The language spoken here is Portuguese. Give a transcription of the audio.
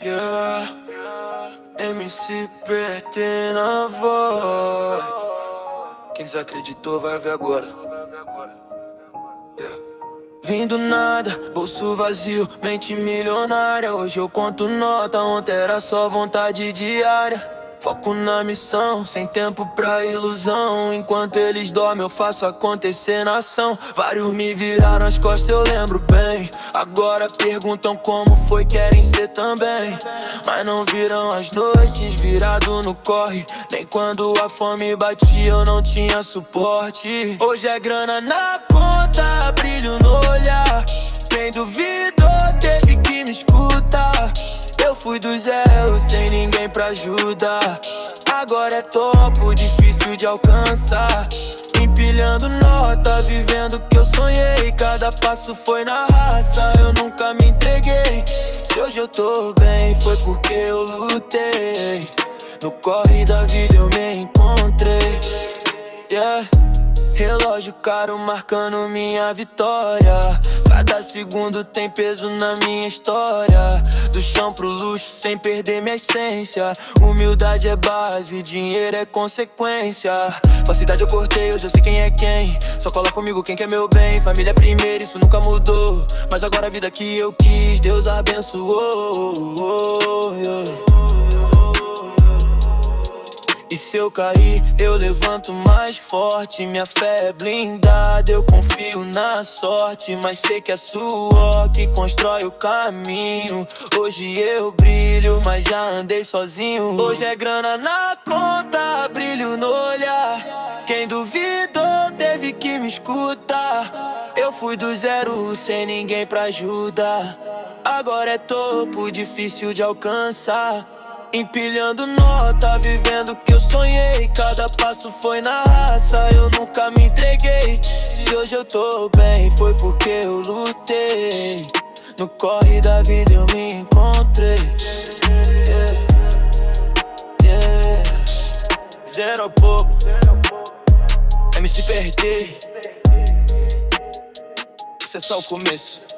Yeah, MC PT na voz. Quem desacreditou vai ver agora. Yeah. Vim do nada, bolso vazio, mente milionária. Hoje eu conto nota, ontem era só vontade diária. Foco na missão, sem tempo pra ilusão. Enquanto eles dormem eu faço acontecer na ação. Vários me viraram as costas, eu lembro bem. Agora perguntam como foi, querem ser também. Mas não viram as noites, virado no corre. Nem quando a fome batia eu não tinha suporte. Hoje é grana na conta, brilho no olhar. Quem duvidou teve que me escutar. Eu fui do zero, sem ninguém pra ajudar. Agora é topo, difícil de alcançar. Empilhando nota, vivendo o que eu sonhei. Cada passo foi na raça, eu nunca me entreguei. Se hoje eu tô bem, foi porque eu lutei. No corre da vida eu me encontrei. Yeah. Relógio caro marcando minha vitória. Cada segundo tem peso na minha história. Do chão pro luxo sem perder minha essência. Humildade é base, dinheiro é consequência. Falsidade eu cortei, hoje eu sei quem é quem. Só cola comigo quem quer meu bem. Família é primeiro, isso nunca mudou. Mas agora a vida que eu quis, Deus abençoou. E se eu cair, eu levanto mais forte. Minha fé é blindada, eu confio na sorte. Mas sei que é suor que constrói o caminho. Hoje eu brilho, mas já andei sozinho. Hoje é grana na conta, brilho no olhar. Quem duvidou teve que me escutar. Eu fui do zero, sem ninguém pra ajudar. Agora é topo, difícil de alcançar. Empilhando nota, vivendo o que eu sonhei. Cada passo foi na raça, eu nunca me entreguei. Se hoje eu tô bem, foi porque eu lutei. No corre da vida eu me encontrei. Yeah. Yeah. Zero ao pouco, MC PRT. Isso é só o começo.